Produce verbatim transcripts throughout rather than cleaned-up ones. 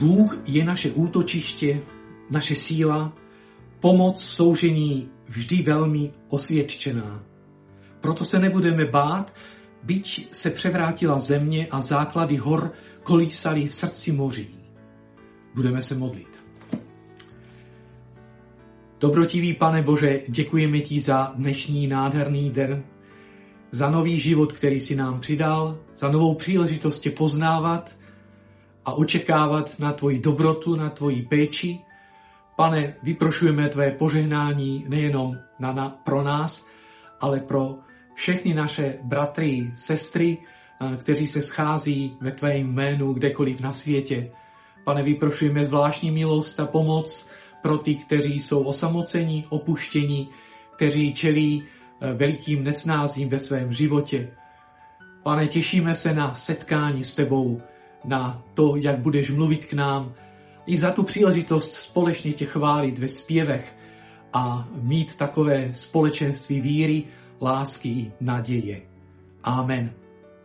Bůh je naše útočiště, naše síla, pomoc v soužení vždy velmi osvědčená. Proto se nebudeme bát, byť se převrátila země a základy hor kolísaly v srdci moří. Budeme se modlit. Dobrotivý Pane Bože, děkujeme ti za dnešní nádherný den, za nový život, který si nám přidal, za novou příležitost tě poznávat a očekávat na tvoji dobrotu, na tvoji péči. Pane, vyprošujeme tvé požehnání nejenom na, na, pro nás, ale pro všechny naše bratry, sestry, kteří se schází ve tvém jménu kdekoliv na světě. Pane, vyprošujeme zvláštní milost a pomoc pro ty, kteří jsou osamocení, opuštění, kteří čelí velikým nesnázím ve svém životě. Pane, těšíme se na setkání s tebou, na to, jak budeš mluvit k nám, i za tu příležitost společně tě chválit ve zpěvech a mít takové společenství víry, lásky, naděje. Amen.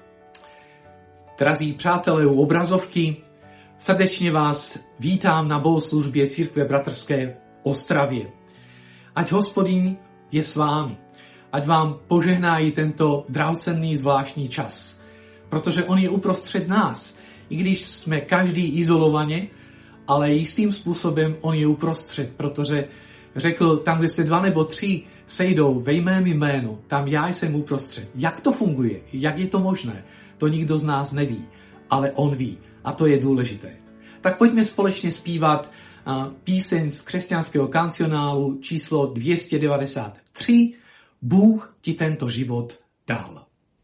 Drazí přátelé u obrazovky, srdečně vás vítám na bohoslužbě Církve bratrské v Ostravě. Ať Hospodin je s vámi, ať vám požehná i tento drahocenný zvláštní čas, protože on je uprostřed nás, i když jsme každý izolovaně, ale jistým způsobem on je uprostřed, protože řekl, tam, kde se dva nebo tři sejdou ve mém jménu, tam já jsem uprostřed. Jak to funguje? Jak je to možné? To nikdo z nás neví, ale on ví a to je důležité. Tak pojďme společně zpívat píseň z křesťanského kancionálu číslo dvě stě devadesát tři. Bůh ti tento život dal.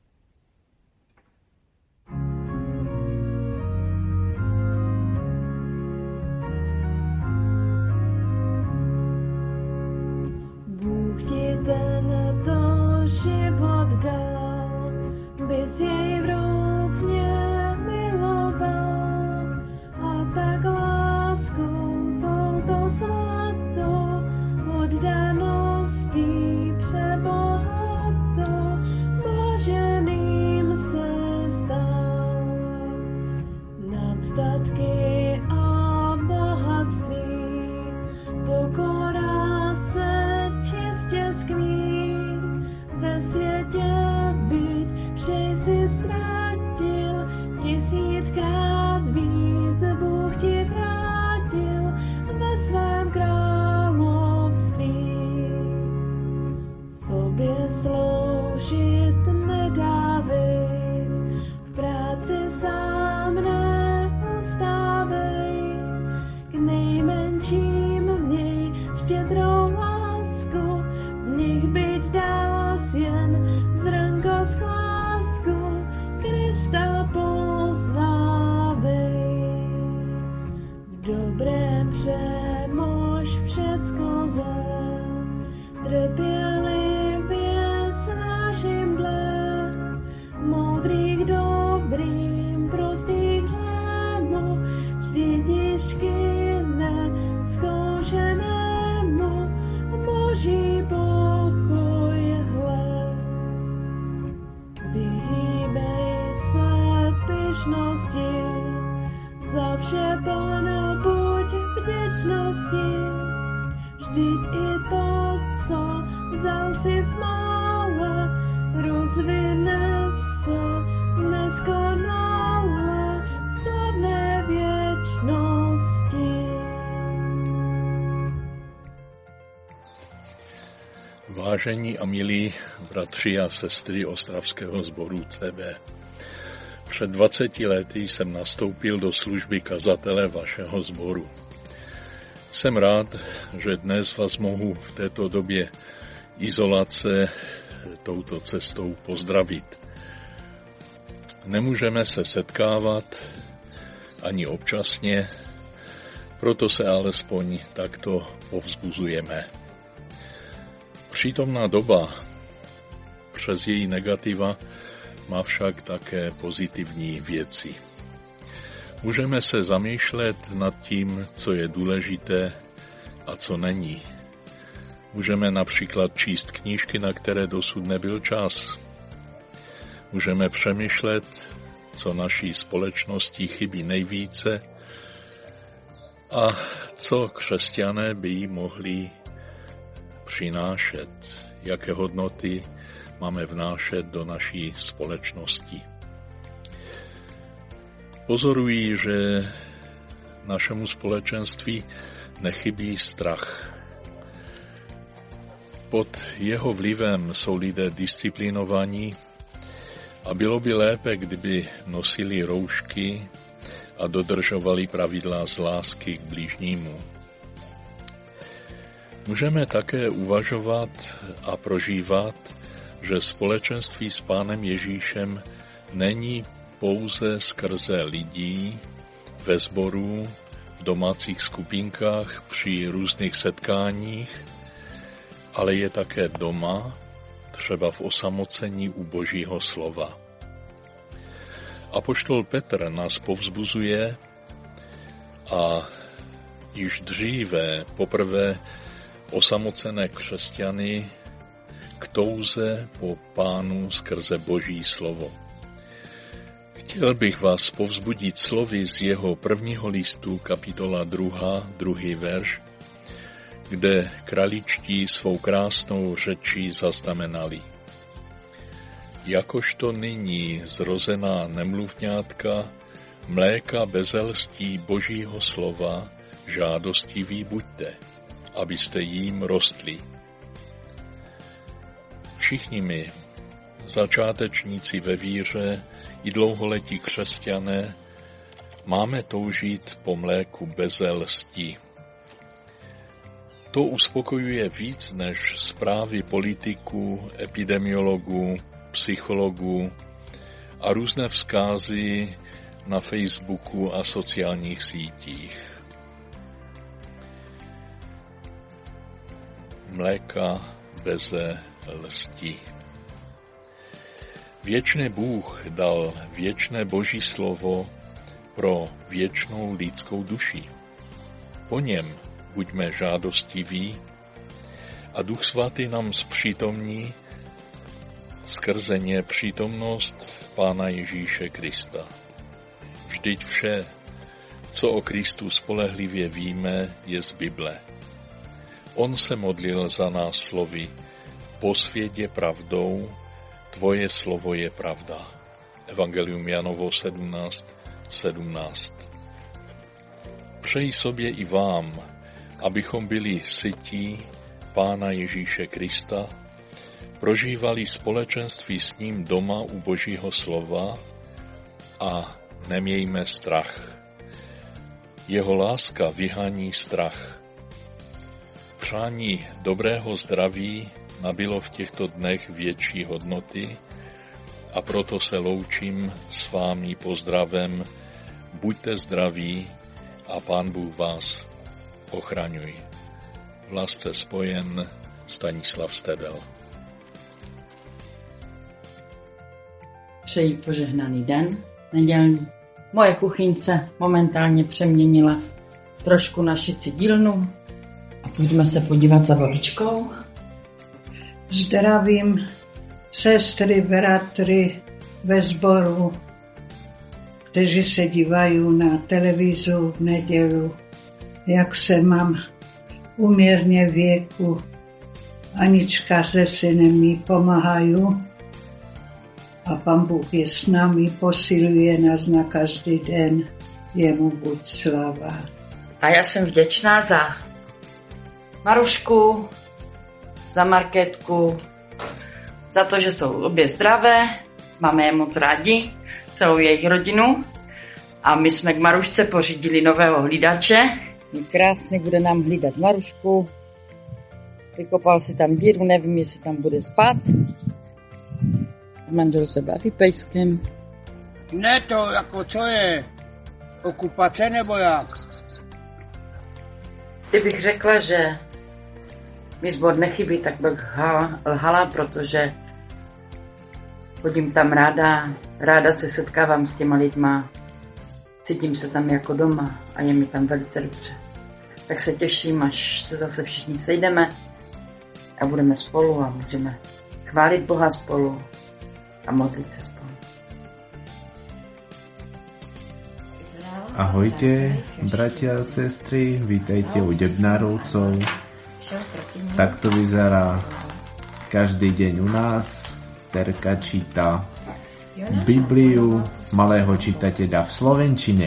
Tento život dal, bys jej vroucně miloval, a tak láskou touto svatou oddaností přebohatou blaženým se stal. Nad statky a bohatství pokora ve světě být, přej si ztratil, tisíckrát víc Bůh ti vrátil ve svém království. Sobě sloužit nedávej, v práci sám neustávej, k nejmenším měj štědrou lásku, v nich byť dál jen zrnko z klásku, Krista poznávej. V dobrém přemož všecko zlé, trpělivě snáším dle, moudrých dobrým prostých zlému, světišky nezkoušenému, Boží pokoj hle. Vyhýbej se pyšnosti, za vše Pánu buď vděčnosti, vždyť i to, co vzal si v mále, rozvine se neskonale v slavné věčnosti. Vážení a milí bratři a sestry Ostravského sboru C B. Před dvaceti lety jsem nastoupil do služby kazatele vašeho sboru. Jsem rád, že dnes vás mohu v této době izolace touto cestou pozdravit. Nemůžeme se setkávat ani občasně, proto se alespoň takto povzbuzujeme. Přítomná doba přes její negativa má však také pozitivní věci. Můžeme se zamýšlet nad tím, co je důležité a co není. Můžeme například číst knížky, na které dosud nebyl čas. Můžeme přemýšlet, co naší společnosti chybí nejvíce, A co křesťané by jí mohli přinášet? Jaké hodnoty máme vnášet do naší společnosti? Pozorují, že našemu společenství nechybí strach. Pod jeho vlivem jsou lidé disciplinovaní a bylo by lépe, kdyby nosili roušky a dodržovali pravidla z lásky k bližnímu. Můžeme také uvažovat a prožívat, že společenství s Pánem Ježíšem není pouze skrze lidí, ve sboru, v domácích skupinkách, při různých setkáních, ale je také doma, třeba v osamocení u Božího slova. Apoštol Petr nás povzbuzuje a již dříve poprvé osamocené křesťany k touze po Pánu skrze Boží slovo. Chtěl bych vás povzbudit slovy z jeho prvního listu, kapitola druhá, druhý verš, kde kraličtí svou krásnou řečí zaznamenali. Jakožto nyní zrozená nemluvňátka, mléka bezelstí Božího slova, žádostiví buďte, abyste jím rostli. Všichni my, začátečníci ve víře i dlouholetí křesťané, máme toužit po mléku bezelstí. To uspokojuje víc než zprávy politiků, epidemiologů, psychologů a různé vzkázy na Facebooku a sociálních sítích. Mléka beze lsti. Věčný Bůh dal věčné Boží slovo pro věčnou lidskou duši. Po něm buďme žádostiví a Duch Svatý nám zpřítomní skrze ně přítomnost Pána Ježíše Krista. Vždyť vše, co o Kristu spolehlivě víme, je z Bible. On se modlil za nás slovy: posvěť je pravdou, tvoje slovo je pravda. Evangelium Janovo sedmnáct sedmnáct. Přeji sobě i vám, abychom byli sytí Pána Ježíše Krista, prožívali společenství s ním doma u Božího slova a nemějme strach. Jeho láska vyhání strach. Přání dobrého zdraví nabylo v těchto dnech větší hodnoty a proto se loučím s vámi pozdravem. Buďte zdraví a Pán Bůh vás ochraňuj. V lásce spojen Stanislav Stedel. Přeji požehnaný den, nedělní. Moje kuchyňce momentálně přeměnila trošku na šici dílnu a půjdeme se podívat za babičkou. Zdravím sestry, bratry ve sboru, kteří se dívají na televizu v nedělu, jak se mám uměrně věku. Anička se synem mi pomáhají a Pán Bůh je s námi, posiluje nás na každý den. Jemu buď sláva. A já jsem vděčná za Marušku, za Markétku, za to, že jsou obě zdravé, máme je moc rádi, celou jejich rodinu. A my jsme k Marušce pořídili nového hlídače. Krásně bude nám hlídat Marušku. Vykopal si tam díru, nevím, jestli tam bude spát. Manžel se baví pejskem. Ne to, jako co je? Okupace nebo jak? Kdybych řekla, že mi sbor nechybí, tak bych lhala, protože chodím tam ráda, ráda se setkávám s těma lidma, cítím se tam jako doma a je mi tam velice dobře. Tak se těším, až se zase všichni sejdeme a budeme spolu a můžeme chválit Boha spolu a modlit se spolu. Izrael, Ahojte, bratia a sestry, vítajte u Debnárovcov. Takto vyzerá každý deň u nás. Terka číta Bibliu malého čitateľa v slovenčine.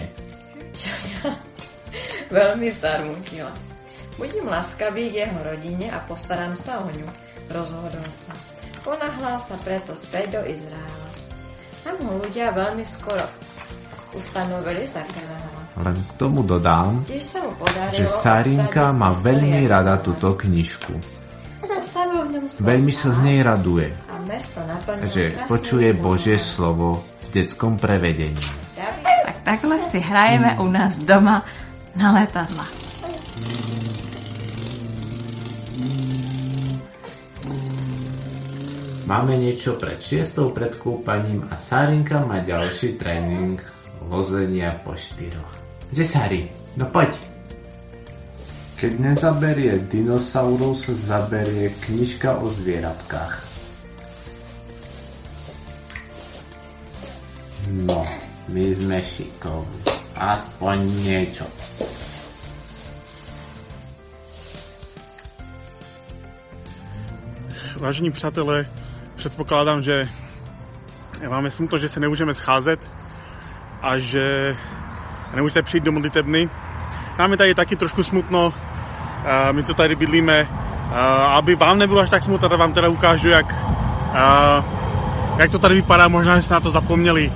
Veľmi zarmútila. Budím laskavý k jeho rodine a postaram sa o ňu. Rozhodol sa. Ponahlal sa preto späť do Izraela. Tam ho ľudia veľmi skoro ustanovili za kráľa. Len k tomu dodám, že Sárinka má veľmi rada túto knižku. Veľmi sa z nej raduje, že počuje Božie slovo v detskom prevedení. Tak takhle si hrajeme u nás doma na letadla. Máme niečo pred šiestou pred kúpaním a Sárinka má ďalší tréning vozenia po štyroch. Kde Sári? No poď. Keď nezaberie dinosaurus, zaberie knižka o zvieratkách. No, my sme šikovní. Aspoň niečo. Vážení přátelé, předpokládám, že máme smutno, že se nemůžeme scházet a že nemůžete přijít do modlitebny. Máme tady taky trošku smutno, my co tady bydlíme, aby vám nebylo až tak smutno, tak vám teda ukážu, jak, jak to tady vypadá, možná, že jste na to zapomněli.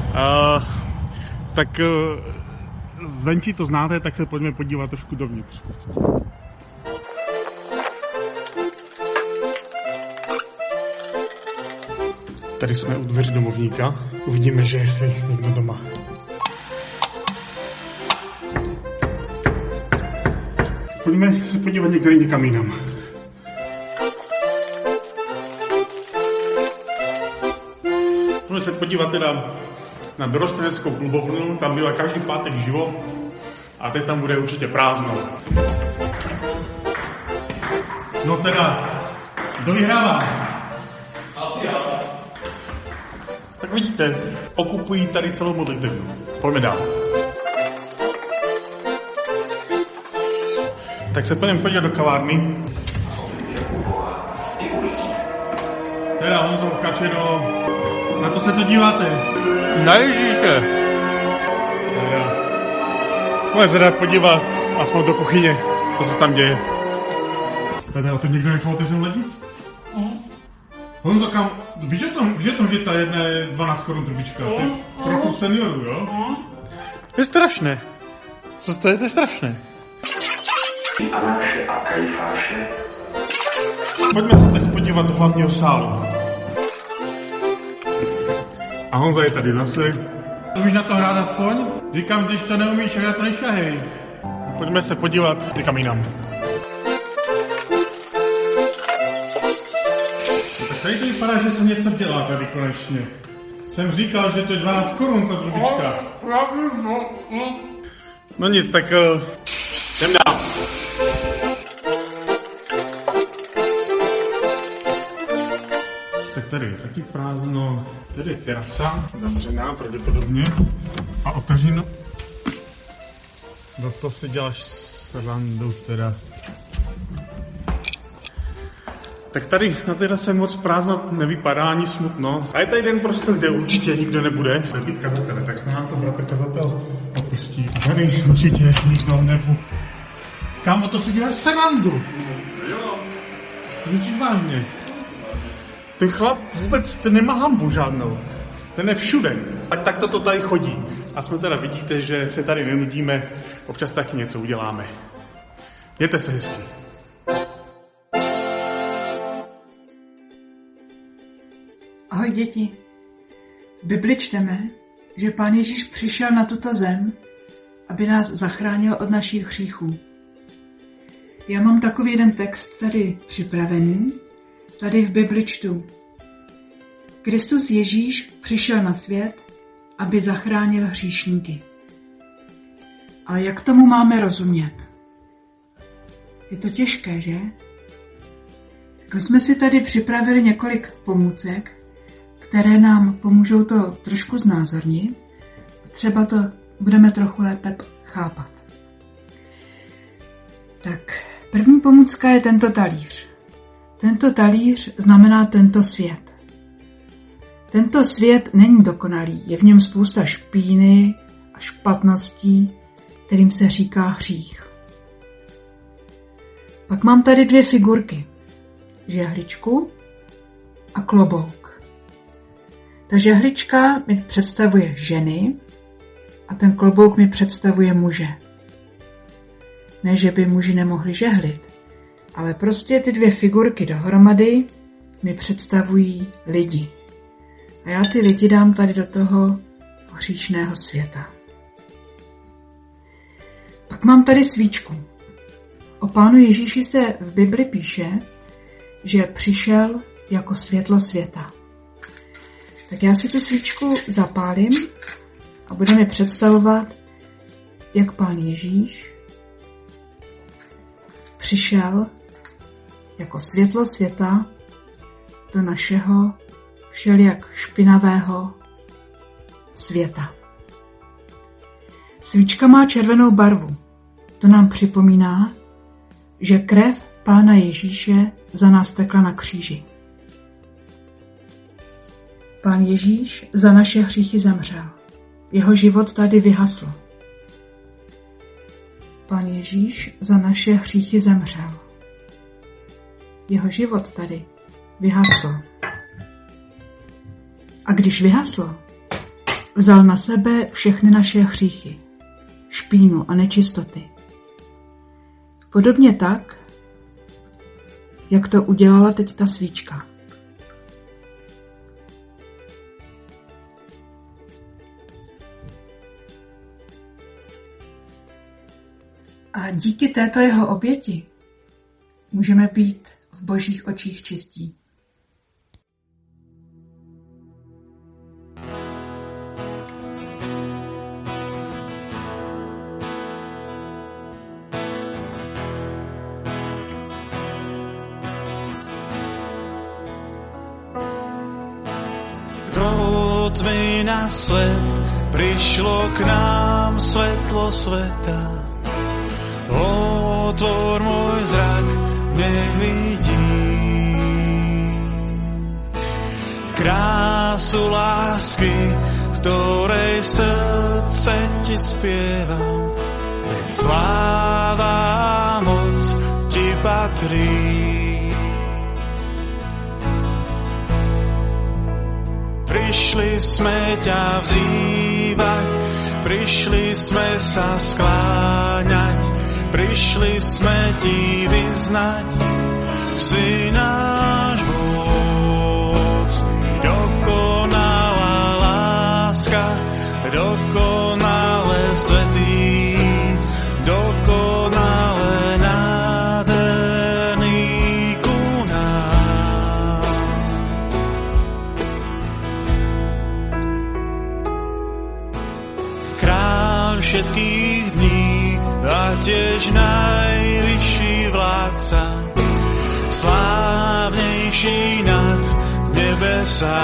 Tak zvenčí to znáte, tak se pojďme podívat trošku dovnitř. Tady jsme u dveří domovníka. Uvidíme, že jestli někdo doma. Pojďme se podívat někde někam jinam. Pojďme se podívat teda na dorosteneckou klubovnu. Tam byla každý pátek živo. A teď tam bude určitě prázdno. No teda, kdo vyhrává? Asi já. Tak vidíte, okupují tady celou modlitebnu. Pojďme dál. Tak se půjdeme podívat do kavárny. Teda, Honzo, Kačeno, na co se to díváte? Na Ježíše. Teda, můžeme se dát podívat aspoň do kuchyně, co se tam děje. Teda, o tom někdo nechal otevřenou lednici? Honzo, kam, víš o tom, víš o tom, že ta jedna je dvanáct korun trubička? Pro klub seniorů, jo? To je strašné. Co to je, to je strašné. Anáše a Kajfáše. Pojďme se teď podívat do hlavního sálu. A Honza je tady zase. Umíš na to hrát aspoň? Říkám, když to neumíš, já to nešahej. Pojďme se podívat někam jinam. Tak tady to vypadá, že se něco dělá tady konečně. Jsem říkal, že to je dvanáct korun ta trubička. No nic, tak uh, jdem dál. Tak tady je taky prázdno. Tady je terasa, zavřená pravděpodobně. A otevřeno. No to si děláš srandu teda. Tak tady na terase moc prázdno nevypadá, ani smutno. A je tady jeden prostor, kde určitě nikdo nebude. Tady být kazatele, tak se nám to bratr kazatel opustí. Tady určitě nikdo nebude. Kámo, to si děláš srandu. Jo. To myslíš vážně? Ten chlap vůbec, ten nemá hambu žádnou. Ten je všude. Tak takto to tady chodí. A jsme teda vidíte, že se tady nenudíme, občas taky něco uděláme. Mějte se hezky. Ahoj děti. V Bibli čteme, že Pán Ježíš přišel na tuto zem, aby nás zachránil od našich hříchů. Já mám takový jeden text tady připravený, tady v Bibli čtu. Kristus Ježíš přišel na svět, aby zachránil hříšníky. Ale jak tomu máme rozumět? Je to těžké, že? Tak jsme si tady připravili několik pomůcek, které nám pomůžou to trošku znázornit. Třeba to budeme trochu lépe chápat. Tak, první pomůcka je tento talíř. Tento talíř znamená tento svět. Tento svět není dokonalý, je v něm spousta špíny a špatností, kterým se říká hřích. Pak mám tady dvě figurky. Žehličku a klobouk. Ta žehlička mi představuje ženy a ten klobouk mi představuje muže. Ne, že by muži nemohli žehlit, ale prostě ty dvě figurky dohromady mi představují lidi. A já ty lidi dám tady do toho hříšného světa. Pak mám tady svíčku. O Pánu Ježíši se v Bibli píše, že přišel jako světlo světa. Tak já si tu svíčku zapálím a budeme představovat, jak Pán Ježíš přišel jako světlo světa do našeho všelijak špinavého světa. Svíčka má červenou barvu. To nám připomíná, že krev Pána Ježíše za nás tekla na kříži. Pán Ježíš za naše hříchy zemřel. Jeho život tady vyhasl. Pán Ježíš za naše hříchy zemřel. Jeho život tady vyhasl. A když vyhasl, vzal na sebe všechny naše hříchy, špínu a nečistoty. Podobně tak, jak to udělala teď ta svíčka. A díky této jeho oběti můžeme být v Božích očích čistí. Do tmy na svet prišlo k nám svetlo sveta. Otvor môj zrak, nech vidím krásu lásky, z ktorej srdce ti spievam. Veď sláva a moc ti patrí. Prišli sme ťa vzývať, prišli sme sa skláňať, prišli sme ti vyznať, si náš Boh, dokonalá láska, dokonale svätý, dokonale nádherný ku nám. Kráľ všetkých dní a tiež najvyšší vládca, slávnejší nad nebesá.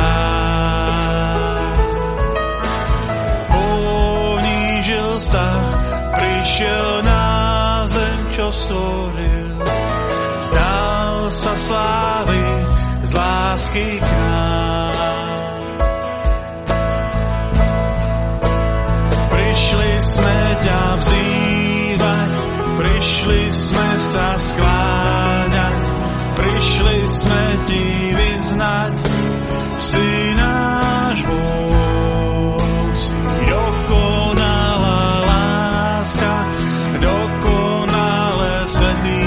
Ponížil sa, prišiel na zem, čo stvoril, vzdal sa slávy z lásky k nám. Prišli sme ťa vzývať, prišli sme sa skláňať, prišli sme ti vyznať, si náš Boh, si dokonalá láska, dokonale svätý,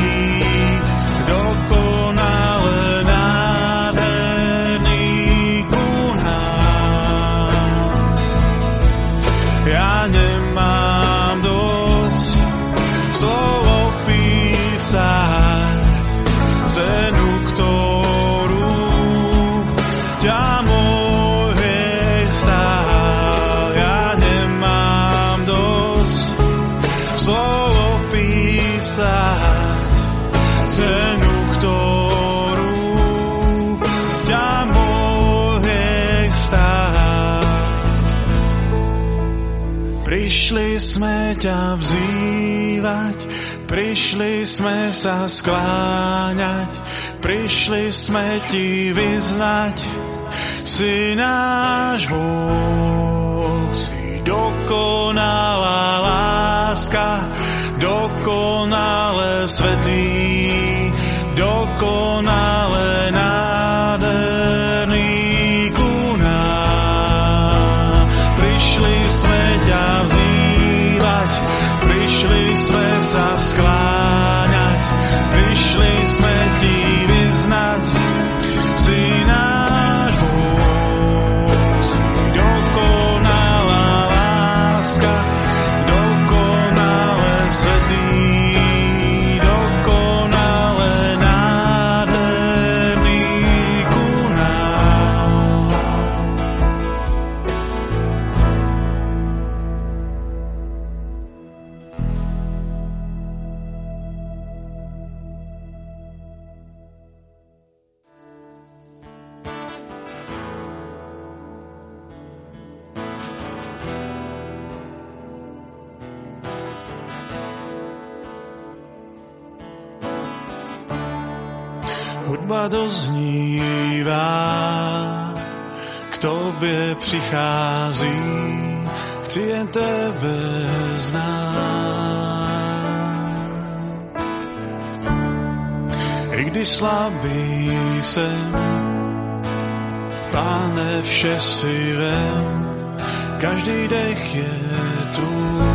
dokonale nádherný ku nám. Ja nemám dosť slov opísať, Prišli sme ťa vzývať, prišli sme sa skláňať, prišli sme ti vyznať, si náš Boh, si dokonalá láska, dokonale svätý, dokonale nádherný ku nám. Prišli sme ťa vzývať, prišli sme sa skláňať, prišli sme ti vyznať, si náš Boh, si dokonalá láska, dokonale svätý, dokonale nádherný ku nám. Hudba doznívá, k tobě přichází, chci jen tebe znát. I když slabý jsem, Pane, vše si vem, každý dech je tvůj.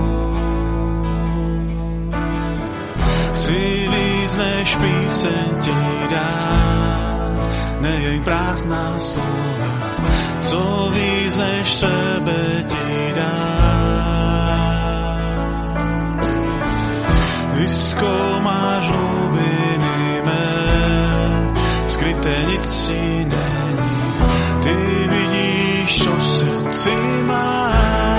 Chci víc než píseň ti dát, nejen prázdná slova, co víc než sebe ti dát. Vyzkoumáš hlubiny mé, skryté nic ti není, ty vidíš, co v srdci mám.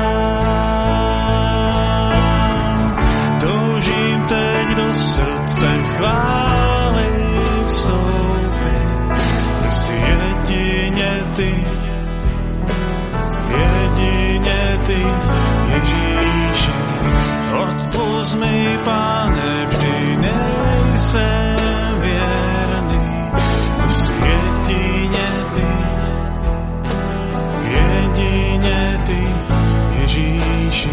Toužím teď do srdce chválit vstoupit, jsi jedině ty, jedině ty, Ježíši. Odpusť mi, Pane, vždy nejsem věrný, jsi jedině ty, jedině ty, Ježíši.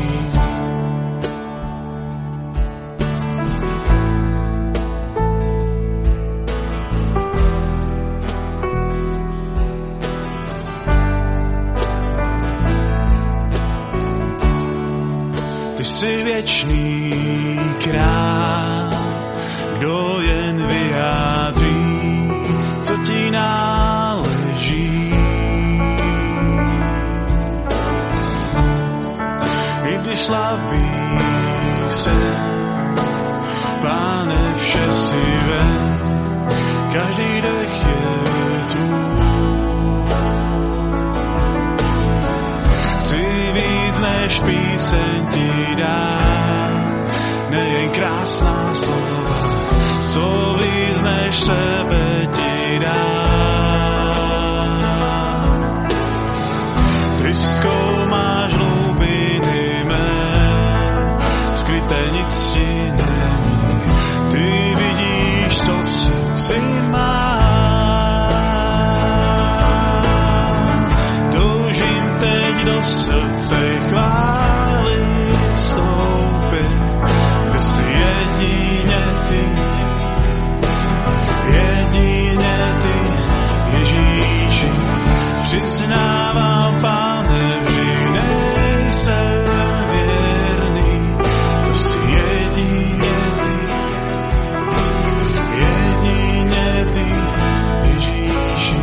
Jsi věčný král, kdo jen vyjádří, co ti náleží. I když slabý jsem, Pane, vše si vem, každý dech je tvůj. Chci víc než píseň ti dát, nejen krásná slova, co víc než sebe ti dát. Ty zkoumáš hlubiny mé, skryté nic ti není, ty vidíš, co v srdci mám. Toužím teď do srdce chválit vstoupit, kde jsi jedině ty, jedině ty, Ježíši. Přiznávám, Pane, vždy nejsem věrný, to jsi jedině ty, jedině ty, Ježíši.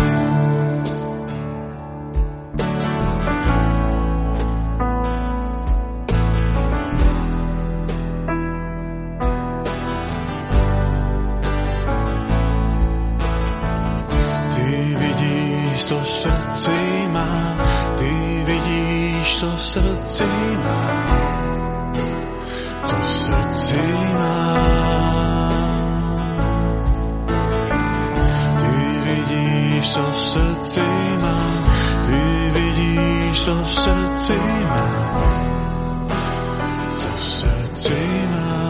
Co v srdci mám, ty vidíš, co v srdci mám, co v srdci mám. Ty vidíš, co v srdci mám, ty vidíš, co v srdci mám. srdci mám.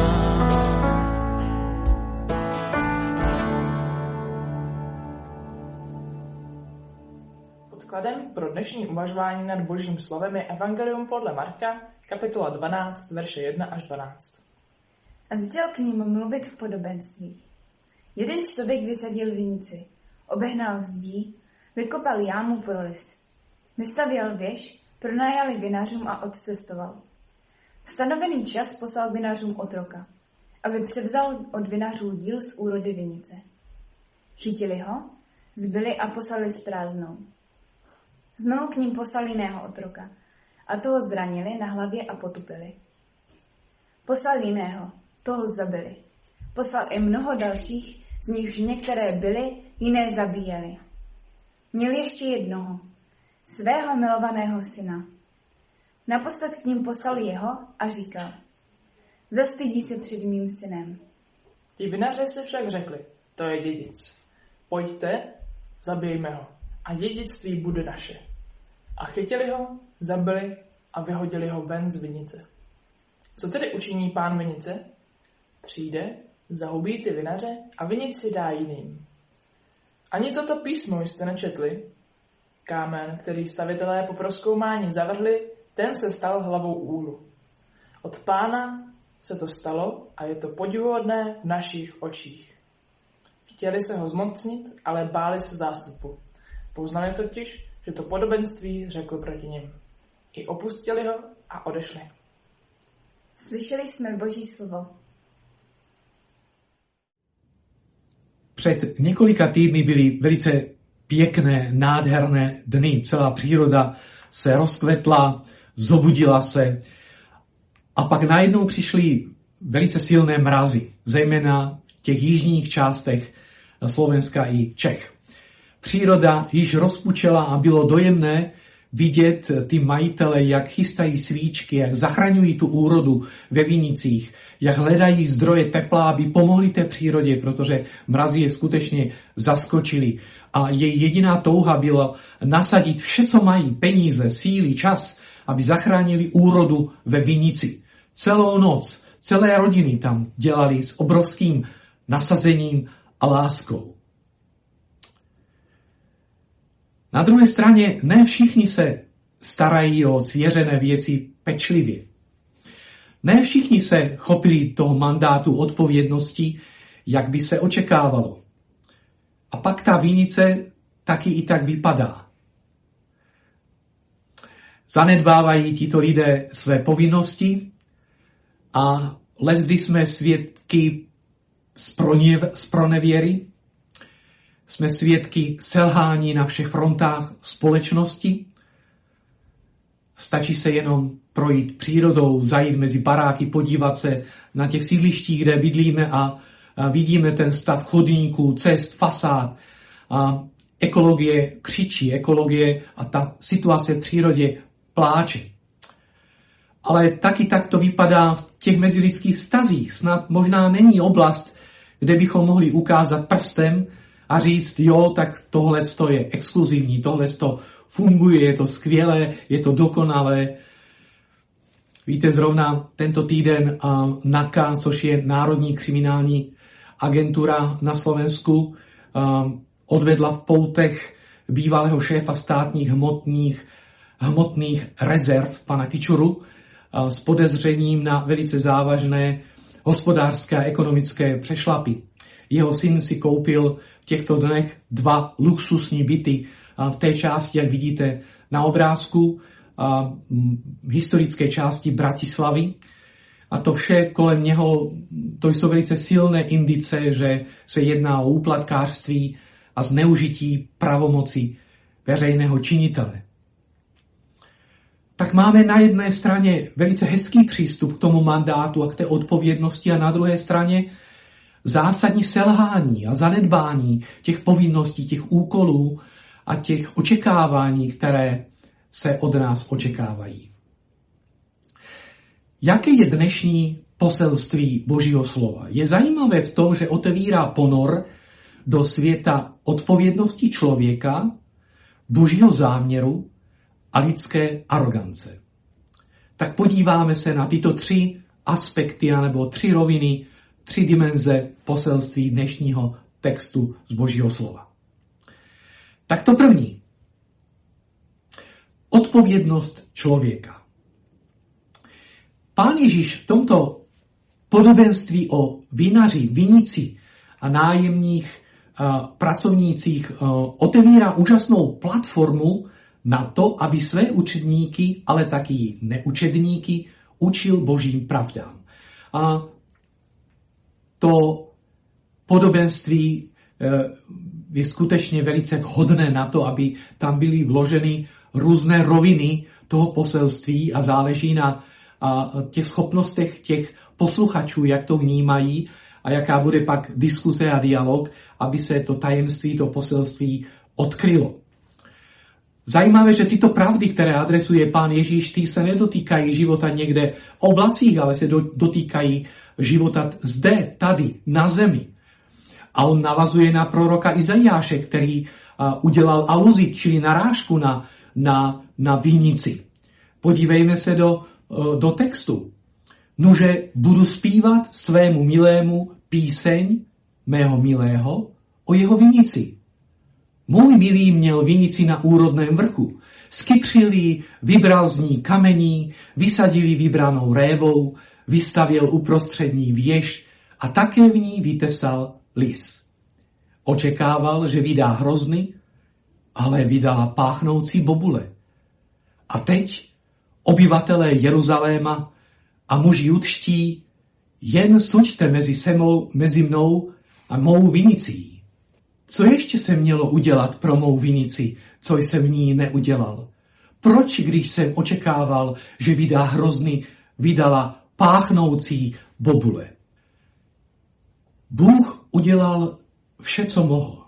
Podkladem pro dnešní uvažování nad Božím slovem je Evangelium podle Marka, kapitola dvanáct, verše jedna až dvanáct. A začal k ním mluvit v podobenstvích. Jeden člověk vysadil vinici, obehnal zdí, vykopal jámu pro lis. Vystavěl věž, pronajal vinařům a odcestoval. V stanovený čas poslal vinařům otroka, aby převzal od vinařů díl z úrody vinice. Chytili ho, zbyli a poslali s prázdnou. Znovu k ním poslali jiného otroka a toho zranili na hlavě a potupili. Poslal jiného, toho zabili. Poslal i mnoho dalších, z nichž některé byly, jiné zabíjeli. Měl ještě jednoho, svého milovaného syna. Naposled k ním poslal jeho a říkal, zastydí se před mým synem. Ti vinaři si však řekli, to je dědic. Pojďte, zabijme ho a dědictví bude naše. A chytili ho, zabili a vyhodili ho ven z vinice. Co tedy učiní pán vinice? Přijde, zahubí ty vinaře a vinici dá jiným. Ani toto písmo jste nečetli? Kámen, který stavitelé po prozkoumání zavrhli, ten se stal hlavou úlu. Od pána se to stalo a je to podivuhodné v našich očích. Chtěli se ho zmocnit, ale báli se zástupu. Poznali totiž, že to podobenství řekl proti nim. I opustili ho a odešli. Slyšeli jsme Boží slovo. Před několika týdny byly velice pěkné, nádherné dny. Celá příroda se rozkvetla, zobudila se a pak najednou přišly velice silné mrazy, zejména v těch jižních částech Slovenska i Čech. Příroda již rozpučela a bylo dojemné vidět ty majitele, jak chystají svíčky, jak zachraňují tu úrodu ve vinicích, jak hledají zdroje tepla, aby pomohli té přírodě, protože mrazy je skutečně zaskočili. A její jediná touha byla nasadit vše, co mají, peníze, síly, čas, aby zachránili úrodu ve vinici. Celou noc, celé rodiny tam dělali s obrovským nasazením a láskou. Na druhé straně ne všichni se starají o svěřené věci pečlivě. Ne všichni se chopili toho mandátu odpovědnosti, jak by se očekávalo. A pak ta vinice taky i tak vypadá. Zanedbávají tito lidé své povinnosti a leckdy jsme svědky zpronevěry, jsme svědky selhání na všech frontách společnosti. Stačí se jenom projít přírodou, zajít mezi baráky, podívat se na těch sídlištích, kde bydlíme a vidíme ten stav chodníků, cest, fasád. A ekologie křičí, ekologie a ta situace v přírodě pláče. Ale taky tak to vypadá v těch mezilidských vztazích. Snad možná není oblast, kde bychom mohli ukázat prstem a říct, jo, tak tohle je exkluzivní, tohle funguje, je to skvělé, je to dokonalé. Víte, zrovna tento týden N A K A, což je Národní kriminální agentura na Slovensku, odvedla v poutech bývalého šéfa státních hmotných, hmotných rezerv, pana Kičuru, s podezřením na velice závažné hospodářské a ekonomické přešlapy. Jeho syn si koupil v těchto dnech dva luxusní byty v té části, jak vidíte na obrázku, v historické části Bratislavy. A to vše kolem něho, to jsou velice silné indice, že se jedná o úplatkářství a zneužití pravomoci veřejného činitele. Tak máme na jedné straně velice hezký přístup k tomu mandátu a k té odpovědnosti a na druhé straně zásadní selhání a zanedbání těch povinností, těch úkolů a těch očekávání, které se od nás očekávají. Jaké je dnešní poselství Božího slova? Je zajímavé v tom, že otevírá ponor do světa odpovědnosti člověka, Božího záměru a lidské arogance. tak podíváme se na tyto tři aspekty, nebo tři roviny, tři dimenze poselství dnešního textu z Božího slova. Tak to první. Odpovědnost člověka. Pán Ježíš v tomto podobenství o vinaři, vinici a nájemních a pracovnících a, otevírá úžasnou platformu na to, aby své učedníky, ale taky neučedníky učil božím pravdám. A to podobenství je skutečně velice vhodné na to, aby tam byly vloženy různé roviny toho poselství a záleží na a těch schopnostech těch posluchačů, jak to vnímají a jaká bude pak diskuse a dialog, aby se to tajemství, to poselství odkrylo. Zajímavé, že tyto pravdy, které adresuje Pán Ježíš, ty se nedotýkají života někde v oblacích, ale se dotýkají života zde, tady, na zemi. A on navazuje na proroka Izajáše, který udělal aluzi, čili narážku na, na, na vinici. Podívejme se do, do textu. Nože budu zpívat svému milému píseň mého milého o jeho vinici. Můj milý měl vinici na úrodném vrchu. Skypřil ji, vybral z ní kamení, vysadil ji vybranou révou, vystavěl uprostřední věž a také v ní vytesal lis. Očekával, že vydá hrozny, ale vydala páchnoucí bobule. A teď obyvatelé Jeruzaléma a muži judští, jen suďte mezi, semou, mezi mnou a mou vinicí. Co ještě se mělo udělat pro mou vinici, co jsem v ní neudělal? Proč, když jsem očekával, že vydá hrozny, vydala páchnoucí bobule? Bůh udělal vše, co mohl.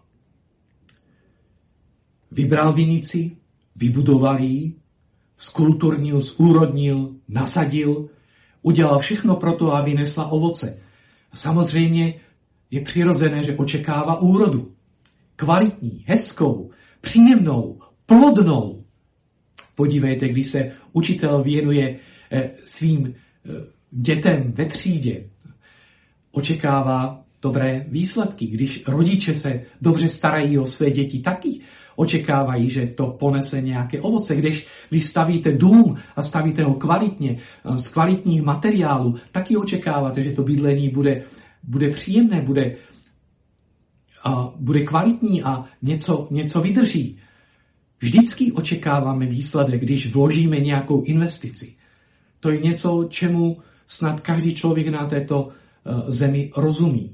Vybral vinici, vybudoval ji, skulturnil, zúrodnil, nasadil, udělal všechno pro to, aby nesla ovoce. Samozřejmě je přirozené, že očekává úrodu. Kvalitní, hezkou, příjemnou, plodnou. Podívejte, když se učitel věnuje svým dětem ve třídě, očekává dobré výsledky. Když rodiče se dobře starají o své děti, taky očekávají, že to ponese nějaké ovoce. Když, když stavíte dům a stavíte ho kvalitně, z kvalitních materiálů, taky očekáváte, že to bydlení bude, bude příjemné, bude, a bude kvalitní a něco, něco vydrží. Vždycky očekáváme výsledek, když vložíme nějakou investici. To je něco, čemu snad každý člověk na této zemi rozumí.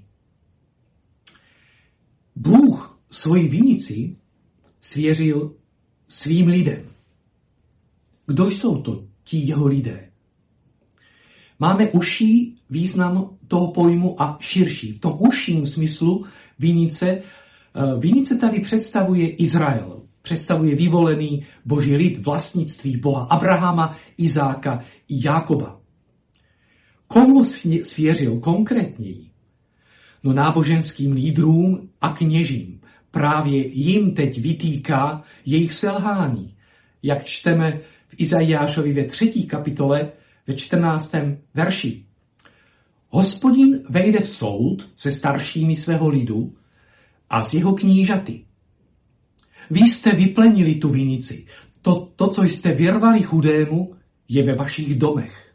Bůh svoji vinici svěřil svým lidem. Kdo jsou to ti jeho lidé? Máme užší význam toho pojmu a širší. V tom užším smyslu vinice, vinice tady představuje Izrael. Představuje vyvolený boží lid, vlastnictví Boha Abrahama, Izáka i Jákoba. Komu svěřil konkrétněji? No náboženským lídrům a kněžím. Právě jim teď vytýká jejich selhání. Jak čteme v Izajášovi ve třetí kapitole ve čtrnáctém verši. Hospodin vejde v soud se staršími svého lidu a s jeho knížaty. Vy jste vyplenili tu vinici. To, to, co jste vyrvali chudému, je ve vašich domech.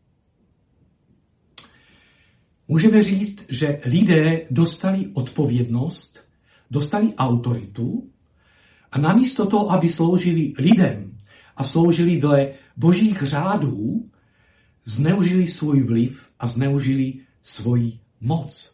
Můžeme říct, že lidé dostali odpovědnost, dostali autoritu a namísto toho, aby sloužili lidem a sloužili dle božích řádů, zneužili svůj vliv a zneužili svoji moc.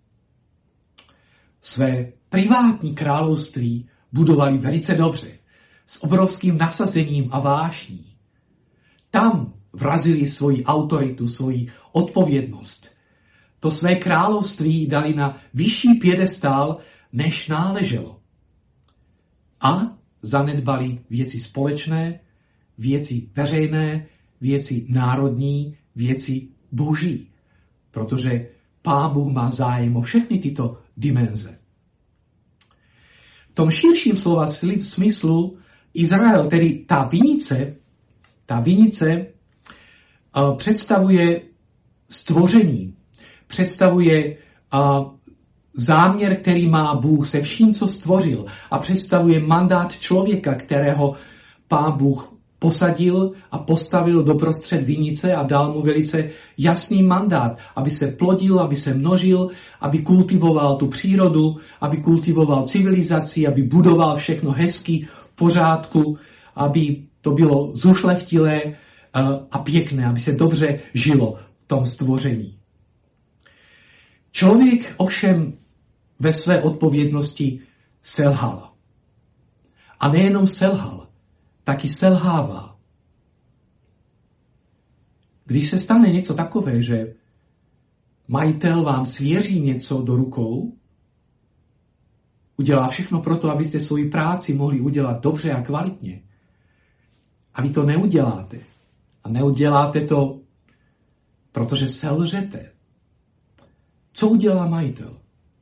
Své privátní království budovali velice dobře, s obrovským nasazením a vášní. Tam vrazili svoji autoritu, svoji odpovědnost. To své království dali na vyšší piedestál, než náleželo. A zanedbali věci společné, věci veřejné, věci národní, věci boží. Protože Pán Bůh má zájem o všechny tyto dimenze. V tom širším slova smyslu Izrael, tedy ta vinice, ta vinice představuje stvoření, představuje záměr, který má Bůh se vším, co stvořil, a představuje mandát člověka, kterého Pán Bůh posadil a postavil doprostřed vinice a dal mu velice jasný mandát, aby se plodil, aby se množil, aby kultivoval tu přírodu, aby kultivoval civilizaci, aby budoval všechno hezky, v pořádku, aby to bylo zušlechtilé a pěkné, aby se dobře žilo v tom stvoření. Člověk ovšem ve své odpovědnosti selhal. A nejenom selhal, taky selhává. Když se stane něco takové, že majitel vám svěří něco do rukou, udělá všechno pro to, abyste svoji práci mohli udělat dobře a kvalitně. A vy to neuděláte. A neuděláte to, protože selžete. Co udělá majitel?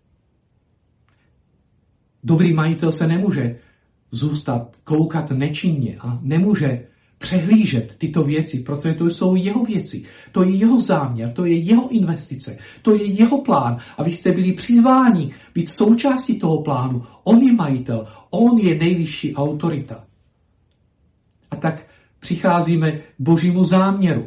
Dobrý majitel se nemůže zůstat koukat nečinně a nemůže přehlížet tyto věci, protože to jsou jeho věci, to je jeho záměr, to je jeho investice, to je jeho plán a vy jste byli přizváni být součástí toho plánu. On je majitel, on je nejvyšší autorita. A tak přicházíme k Božímu záměru.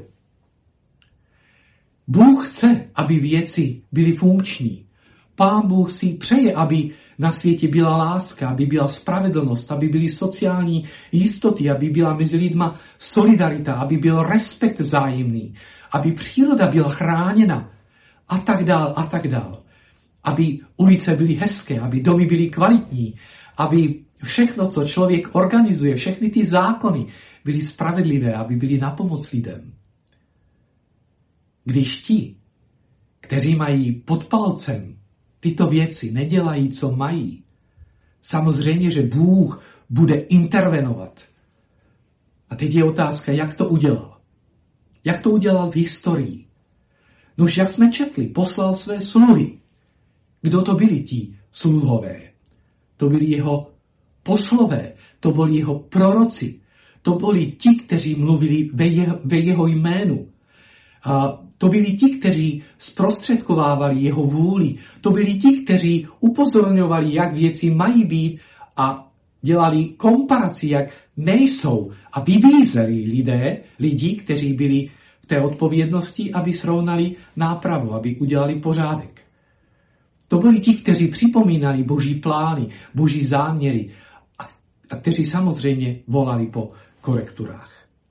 Bůh chce, aby věci byly funkční. Pán Bůh si přeje, aby na světě byla láska, aby byla spravedlnost, aby byly sociální jistoty, aby byla mezi lidma solidarita, aby byl respekt vzájemný, aby příroda byla chráněna a tak dál a tak dál. Aby ulice byly hezké, aby domy byly kvalitní, aby všechno, co člověk organizuje, všechny ty zákony byly spravedlivé, aby byly na pomoc lidem. Když ti, kteří mají pod palcem tyto věci, nedělají, co mají, samozřejmě, že Bůh bude intervenovat. A teď je otázka, jak to udělal. Jak to udělal v historii. Nož, jak jsme četli, poslal své sluhy. Kdo to byli ti sluhové? To byli jeho poslové, to byli jeho proroci, to byli ti, kteří mluvili ve jeho, ve jeho jménu. A to byli ti, kteří zprostředkovávali jeho vůli. To byli ti, kteří upozorňovali, jak věci mají být a dělali komparaci, jak nejsou. A vybízeli lidé, lidi, kteří byli v té odpovědnosti, aby srovnali nápravu, aby udělali pořádek. To byli ti, kteří připomínali Boží plány, Boží záměry a, a kteří samozřejmě volali po korekturách.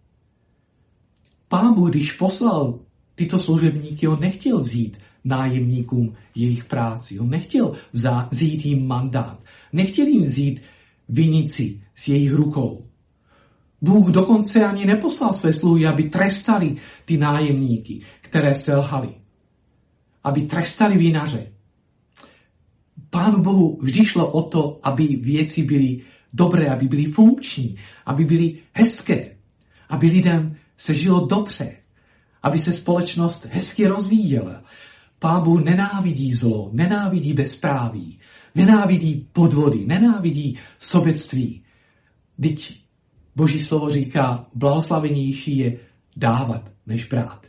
Pán Bůh, když poslal tyto služebníky, on nechtěl vzít nájemníkům jejich práci, on nechtěl vzít jim mandát, nechtěl jim vzít vinici z jejich rukou. Bůh dokonce ani neposlal své sluhy, aby trestali ty nájemníky, které selhali, aby trestali vinaře. Pánu Bohu vždy šlo o to, aby věci byly dobré, aby byly funkční, aby byly hezké, aby lidem se žilo dobře, aby se společnost hezky rozvíjela. Pán Bůh nenávidí zlo, nenávidí bezpráví, nenávidí podvody, nenávidí sobectví. Vždyť Boží slovo říká, blahoslavenější je dávat, než brát.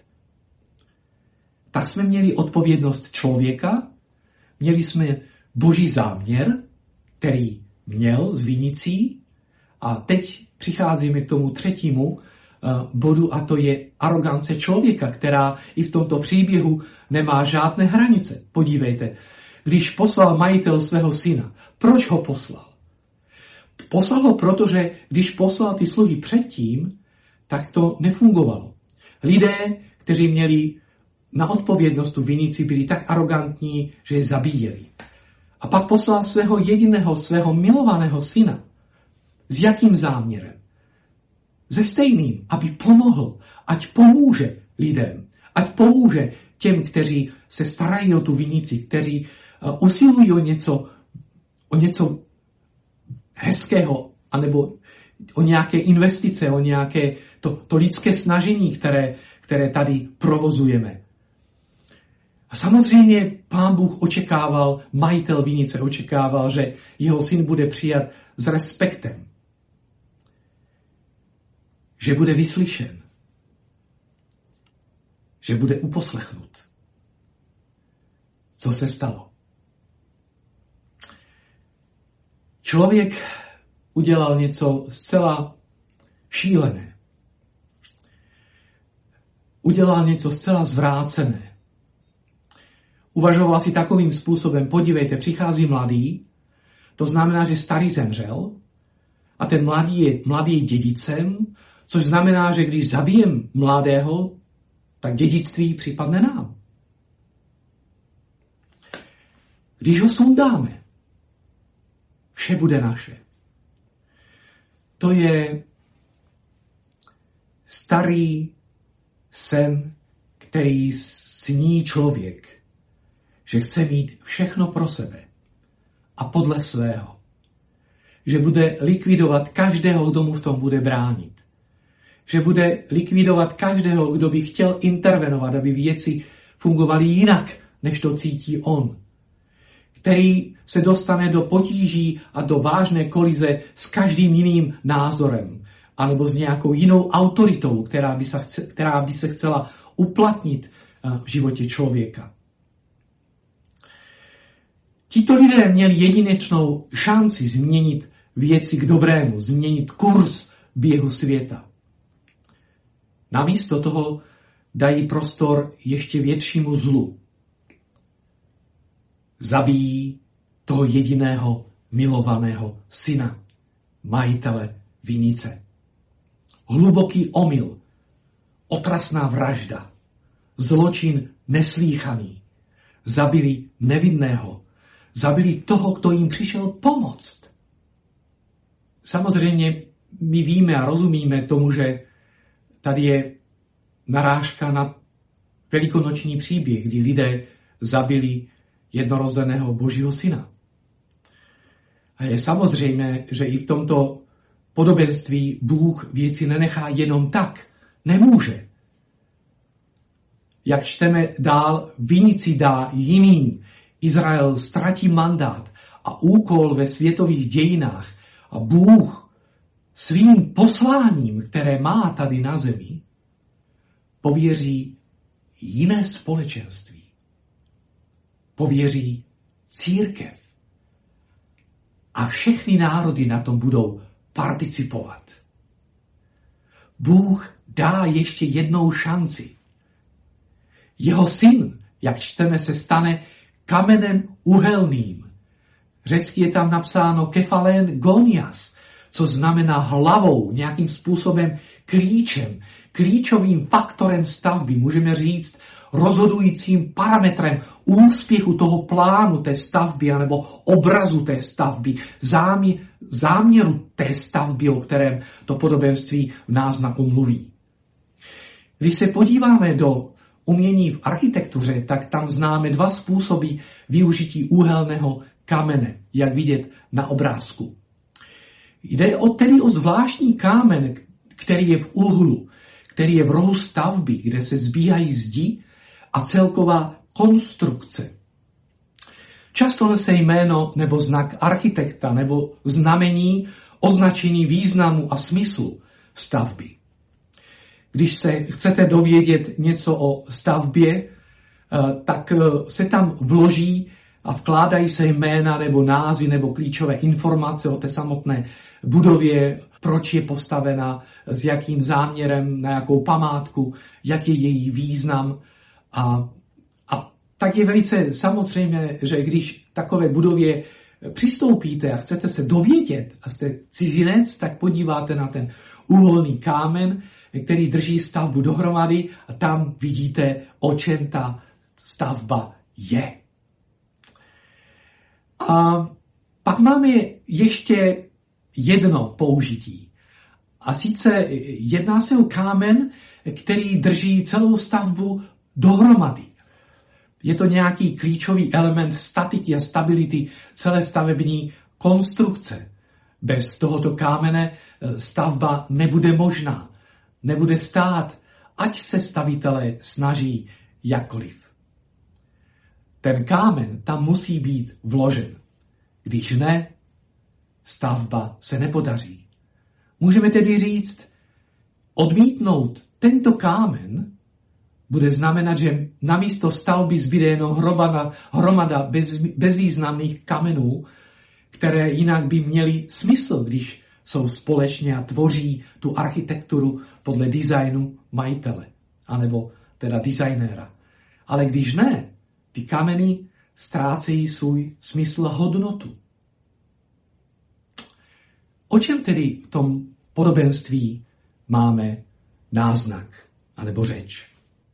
Tak jsme měli odpovědnost člověka, měli jsme Boží záměr, který měl s vinicí, a teď přicházíme k tomu třetímu bodu, a to je arogance člověka, která i v tomto příběhu nemá žádné hranice. Podívejte, když poslal majitel svého syna, proč ho poslal? Poslal ho, protože když poslal ty sluhy předtím, tak to nefungovalo. Lidé, kteří měli na odpovědnost tu vinici, byli tak arogantní, že je zabíjeli. A pak poslal svého jediného, svého milovaného syna. S jakým záměrem? Se stejným, aby pomohl, ať pomůže lidem, ať pomůže těm, kteří se starají o tu vinici, kteří usilují o něco, o něco hezkého, anebo o nějaké investice, o nějaké to, to lidské snažení, které, které tady provozujeme. A samozřejmě Pán Bůh očekával, majitel vinice očekával, že jeho syn bude přijat s respektem. Že bude vyslyšen. že bude uposlechnut. Co se stalo? Člověk udělal něco zcela šílené. Udělal něco zcela zvrácené. Uvažoval si takovým způsobem, podívejte, přichází mladý, to znamená, že starý zemřel a ten mladý je mladý dědicem, což znamená, že když zabijem mladého, tak dědictví připadne nám. Když ho sundáme, vše bude naše. To je starý sen, který sní člověk, že chce mít všechno pro sebe a podle svého. Že bude likvidovat každého, kdo mu v tom bude bránit. Že bude likvidovat každého, kdo by chtěl intervenovat, aby věci fungovaly jinak, než to cítí on. Který se dostane do potíží a do vážné kolize s každým jiným názorem, anebo s nějakou jinou autoritou, která by se, chce, která by se chcela uplatnit v životě člověka. Tito lidé měli jedinečnou šanci změnit věci k dobrému, změnit kurz běhu světa. Namísto toho dají prostor ještě většímu zlu. Zabijí toho jediného milovaného syna, majitele vinice. Hluboký omyl, otrasná vražda, zločin neslýchaný. Zabili nevinného, zabili toho, kdo jim přišel pomoct. Samozřejmě my víme a rozumíme tomu, že tady je narážka na velikonoční příběh, kdy lidé zabili jednorozeného Božího syna. A je samozřejmé, že i v tomto podobenství Bůh věci nenechá jenom tak. Nemůže. Jak čteme dál, vinici dá jiným. Izrael ztratí mandát a úkol ve světových dějinách a Bůh svým posláním, které má tady na zemi, pověří jiné společenství. Pověří církev. A všechny národy na tom budou participovat. Bůh dá ještě jednou šanci. Jeho syn, jak čteme, se stane kamenem uhelným. Řecky je tam napsáno kefalen gonias, co znamená hlavou, nějakým způsobem klíčem, klíčovým faktorem stavby. Můžeme říct rozhodujícím parametrem úspěchu toho plánu té stavby anebo obrazu té stavby, zámě, záměru té stavby, o kterém to podobenství v náznaku mluví. Když se podíváme do umění v architektuře, tak tam známe dva způsoby využití úhelného kamene, jak vidět na obrázku. Jde o, tedy o zvláštní kámen, který je v úhlu, který je v rohu stavby, kde se zbíhají zdi a celková konstrukce. Často nese jméno nebo znak architekta nebo znamení označení významu a smyslu stavby. Když se chcete dovědět něco o stavbě, tak se tam vloží a vkládají se jména nebo názvy nebo klíčové informace o té samotné budově, proč je postavena, s jakým záměrem, na jakou památku, jak je její význam. A, a tak je velice samozřejmé, že když takové budově přistoupíte a chcete se dovědět a jste cizinec, tak podíváte na ten úhelný kámen, který drží stavbu dohromady a tam vidíte, o čem ta stavba je. A pak máme ještě jedno použití. A sice jedná se o kámen, který drží celou stavbu dohromady. Je to nějaký klíčový element statiky a stability celé stavební konstrukce. Bez tohoto kámene stavba nebude možná. Nebude stát, ať se stavitelé snaží jakkoliv. Ten kámen tam musí být vložen. Když ne, stavba se nepodaří. Můžeme tedy říct, odmítnout tento kámen bude znamenat, že namísto stavby zbyde jenom hromada, hromada bez, bezvýznamných kamenů, které jinak by měly smysl, když jsou společně a tvoří tu architekturu podle designu majitele, anebo teda designéra. Ale když ne, ty kameny ztrácejí svůj smysl a hodnotu. O čem tedy v tom podobenství máme náznak, anebo řeč?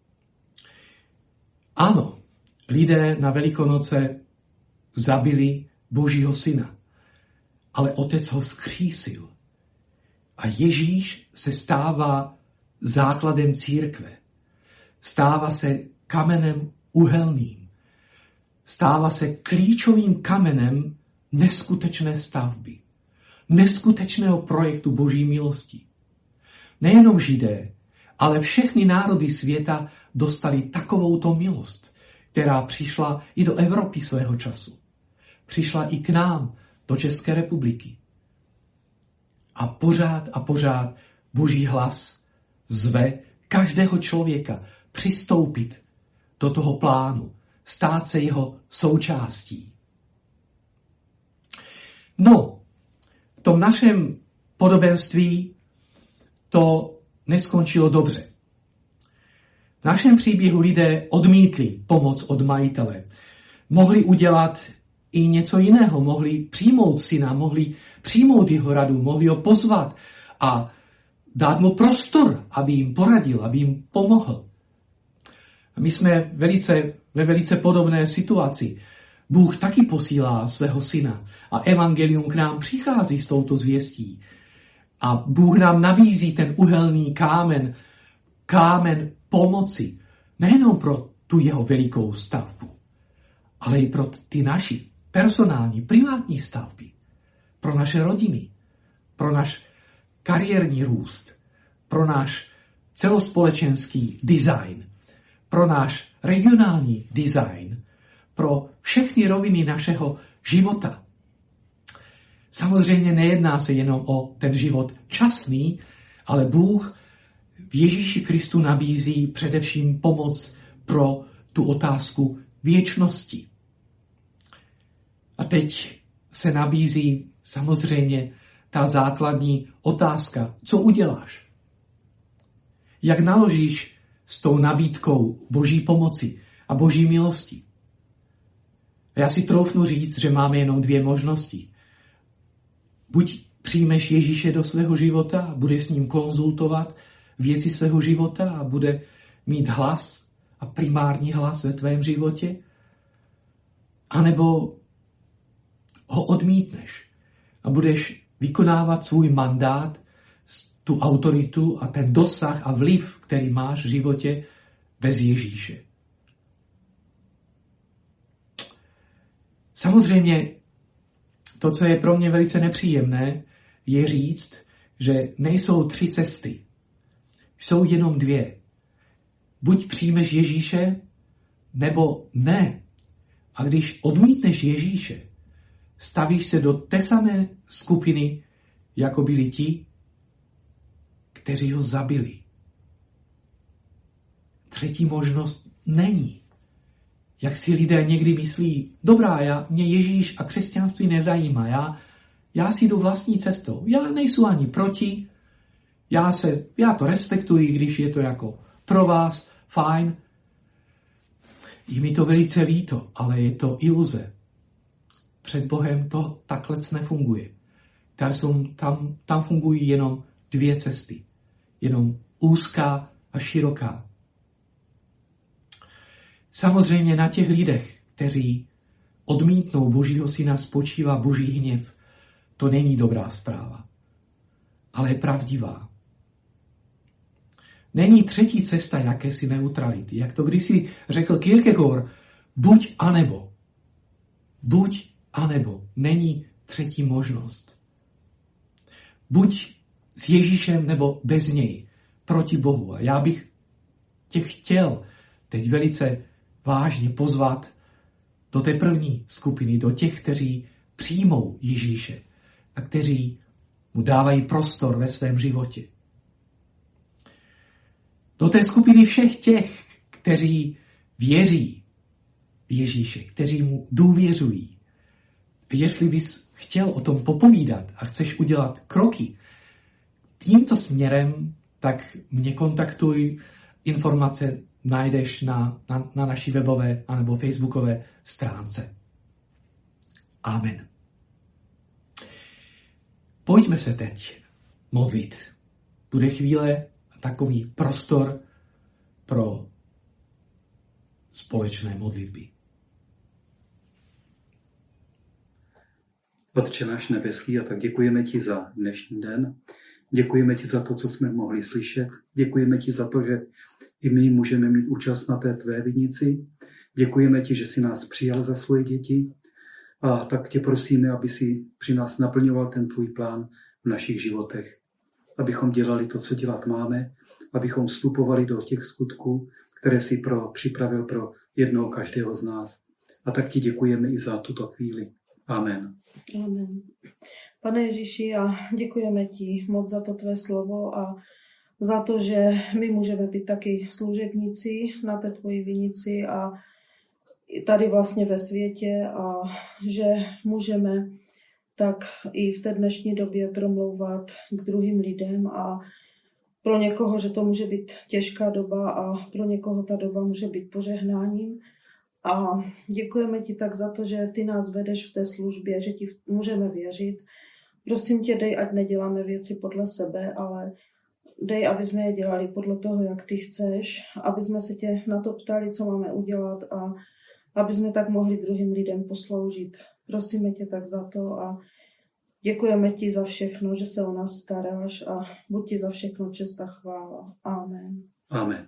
Ano, lidé na Velikonoce zabili Božího syna, ale otec ho vzkřísil. A Ježíš se stává základem církve. Stává se kamenem uhelným. Stává se klíčovým kamenem neskutečné stavby. Neskutečného projektu Boží milosti. Nejenom Židé, ale všechny národy světa dostali takovouto milost, která přišla i do Evropy svého času. Přišla i k nám, do České republiky. A pořád a pořád Boží hlas zve každého člověka přistoupit do toho plánu, stát se jeho součástí. No, v tom našem podobenství to neskončilo dobře. V našem příběhu lidé odmítli pomoc od majitele. Mohli udělat i něco jiného. Mohli přijmout syna, mohli přijmout jeho radu, mohli ho pozvat a dát mu prostor, aby jim poradil, aby jim pomohl. A my jsme velice, ve velice podobné situaci. Bůh taky posílá svého syna a evangelium k nám přichází s touto zvěstí. A Bůh nám nabízí ten uhelný kámen, kámen pomoci, nejenom pro tu jeho velikou stavbu, ale i pro ty naši personální, privátní stavby, pro naše rodiny, pro náš kariérní růst, pro náš celospolečenský design, pro náš regionální design, pro všechny roviny našeho života. Samozřejmě nejedná se jenom o ten život časný, ale Bůh v Ježíši Kristu nabízí především pomoc pro tu otázku věčnosti. A teď se nabízí samozřejmě ta základní otázka, co uděláš? Jak naložíš s tou nabídkou Boží pomoci a Boží milosti? A já si troufnu říct, že máme jenom dvě možnosti. Buď přijmeš Ježíše do svého života a budeš s ním konzultovat věci svého života a bude mít hlas a primární hlas ve tvém životě, anebo ho odmítneš a budeš vykonávat svůj mandát, tu autoritu a ten dosah a vliv, který máš v životě bez Ježíše. Samozřejmě to, co je pro mě velice nepříjemné, je říct, že nejsou tři cesty. Jsou jenom dvě. Buď přijmeš Ježíše, nebo ne. A když odmítneš Ježíše, stavíš se do té samé skupiny, jako byli ti, kteří ho zabili. Třetí možnost není. Jak si lidé někdy myslí, dobrá, já, mě Ježíš a křesťanství nezajímá, já, já si jdu vlastní cestou, já nejsou ani proti, já, se, já to respektuji, když je to jako pro vás, fajn. Je mi to velice líto, ale je to iluze. Před Bohem to takhle nefunguje. Tam, jsou, tam, tam fungují jenom dvě cesty. Jenom úzká a široká. Samozřejmě na těch lidech, kteří odmítnou Božího syna, spočívá Boží hněv. To není dobrá zpráva, ale je pravdivá. Není třetí cesta jakési neutrality. Jak to kdysi řekl Kierkegaard, buď a nebo. Buď a nebo. Není třetí možnost. Buď s Ježíšem nebo bez něj. Proti Bohu. A já bych tě chtěl teď velice vážně pozvat do té první skupiny, do těch, kteří přijmou Ježíše a kteří mu dávají prostor ve svém životě. Do té skupiny všech těch, kteří věří v Ježíše, kteří mu důvěřují. Jestli bys chtěl o tom popovídat a chceš udělat kroky tímto směrem, tak mě kontaktuj. Informace najdeš na, na, na naší webové anebo facebookové stránce. Amen. Pojďme se teď modlit. Bude chvíle takový prostor pro společné modlitby. Otče náš nebeský, a tak děkujeme ti za dnešní den. Děkujeme ti za to, co jsme mohli slyšet. Děkujeme ti za to, že i my můžeme mít účast na té tvé vinici. Děkujeme ti, že jsi nás přijal za svoje děti. A tak tě prosíme, aby si při nás naplňoval ten tvůj plán v našich životech. Abychom dělali to, co dělat máme, abychom vstupovali do těch skutků, které jsi pro, připravil pro jednoho každého z nás. A tak ti děkujeme i za tuto chvíli. Amen. Amen. Pane Ježíši, a děkujeme ti moc za to tvé slovo a za to, že my můžeme být taky služebníci na té tvoji vinici a tady vlastně ve světě a že můžeme tak i v té dnešní době promlouvat k druhým lidem a pro někoho, že to může být těžká doba a pro někoho ta doba může být požehnáním. A děkujeme ti tak za to, že ty nás vedeš v té službě, že ti můžeme věřit. Prosím tě, dej, ať neděláme věci podle sebe, ale dej, aby jsme je dělali podle toho, jak ty chceš, aby jsme se tě na to ptali, co máme udělat a aby jsme tak mohli druhým lidem posloužit. Prosíme tě tak za to a děkujeme ti za všechno, že se o nás staráš a buď ti za všechno čest a chvála. Amen. Amen.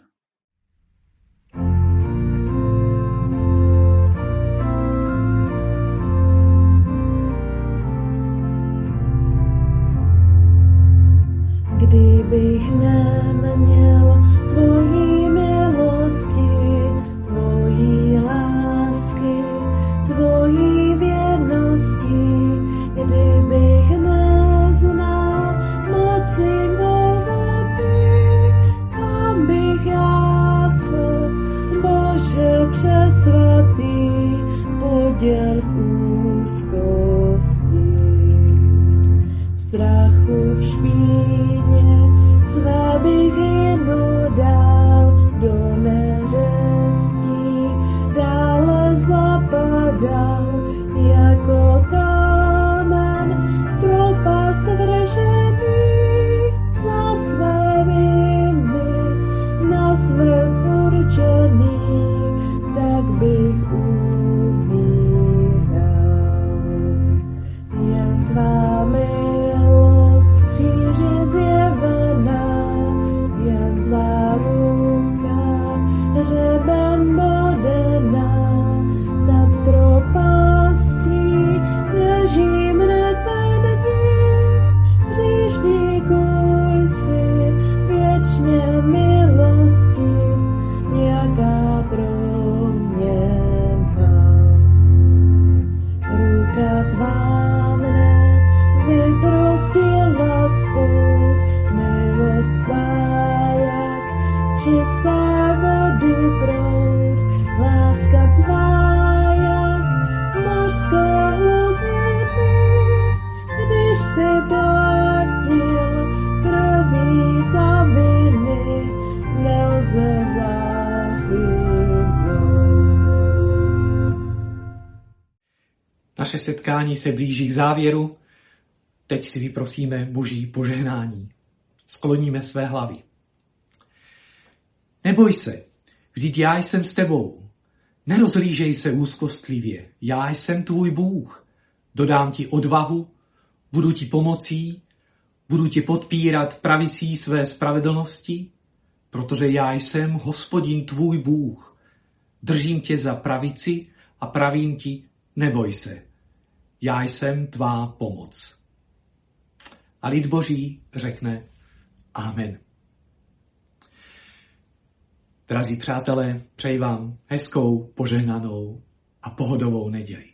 Kdybych neměl tvojí milosti, tvojí lásky, tvojí věrnosti, kdybych neznal moci volby, kam bych já se, Bože přesvatý, poděl v úzkosti, v strachu, v špíně, své bych jinu dál do neřestí, dále zapadal jako kámen v propast vržený, za své viny na smrt určený, tak bych umíral. Jen tvá milost v kříži zjevená, jen tvá ruka hřeben bodená, nad propastí drží mne ten dík, hříšníku jsi věčně milostiv, jaká proměna. Ruka tvá mne vyprostila spod, milost tvá jak čisté vody proud, láska tvá jak mořské hlubiny, když jsi platil krví za viny, nelze zahynúť. Naše setkání se blíží k závěru. Teď si vyprosíme Boží požehnání. Skloníme své hlavy. Neboj se, vždyť já jsem s tebou. Nerozhlížej se úzkostlivě, já jsem tvůj Bůh. Dodám ti odvahu, budu ti pomocí, budu tě podpírat pravicí své spravedlnosti, protože já jsem Hospodin tvůj Bůh. Držím tě za pravici a pravím ti, neboj se, já jsem tvá pomoc. A lid Boží řekne Amen. Drazí přátelé, přeji vám hezkou, požehnanou a pohodovou neděli.